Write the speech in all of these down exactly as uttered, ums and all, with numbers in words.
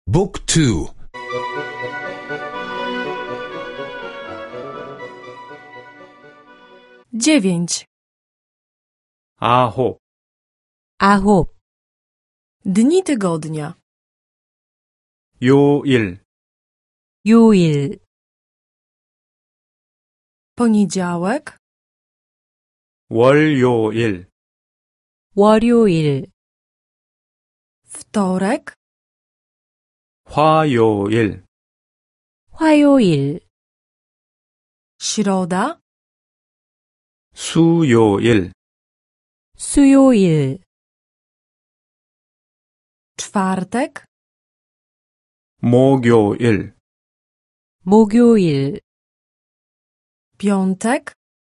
บุ๊กทู dziewięć. 아홉. 아홉. Dni tygodnia. 요일. 요일. Poniedziałek, 월요일. 월요일. wtorek, 화요일. 화요일. środa, 수요일. 수요일. czwartek, 목요일. 목요일. piątek,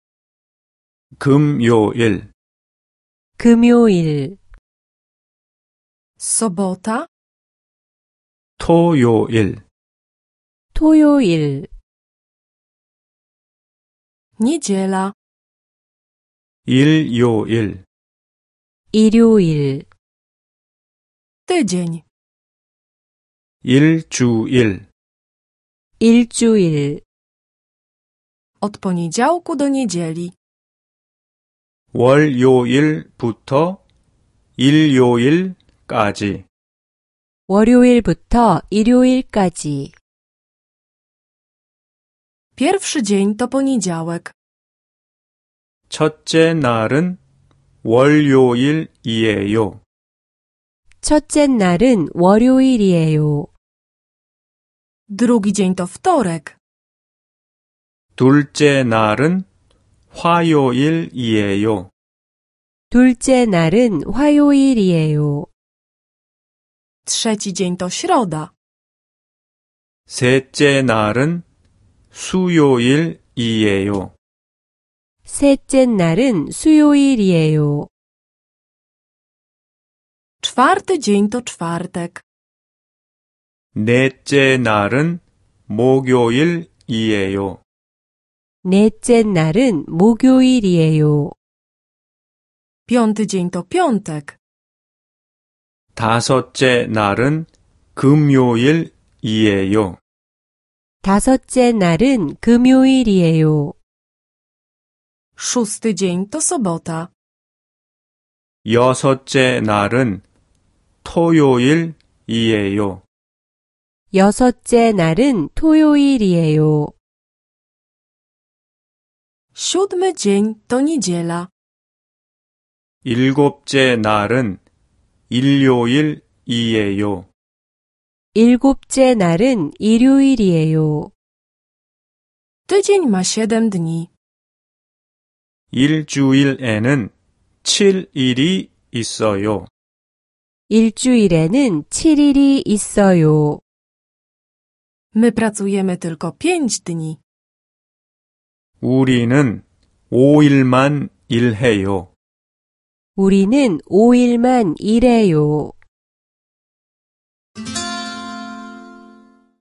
금요일. 금요일. sobota, 토요일. 토요일. niedziela, 일요일. 일요일. tydzień, 일주일. 일주일. od poniedziałku do niedzieli. 월요일부터 일요일까지. 월요일부터 일요일까지. Pierwszy dzień to poniedziałek. 첫째 날은 월요일이에요. 첫째 날은 월요일이에요. Drugi dzień to wtorek. 둘째 날은 화요일이에요. 둘째 날은 화요일이에요. Trzeci dzień to środa. 셋째 날은 수요일이에요. 셋째 날은 수요일이에요. Czwarty dzień to czwartek. 넷째 날은 목요일이에요. 넷째 날은 목요일이에요. Piąty dzień to piątek. 다섯째 날은 금요일이에요. 다섯째 날은 금요일이에요. Szósty dzień to sobota. 여섯째 날은 토요일이에요. 여섯째 날은 토요일이에요. Siódmy dzień to niedziela. 일곱째 날은 일요일이에요. 일곱째 날은 일요일이에요. Tydzień ma siedem dni. 일주일에는 칠 일이 있어요. 일주일에는 칠 일이 있어요. My pracujemy tylko pięć dni. 우리는 오 일만 일해요. 우리는 오 일만 일해요.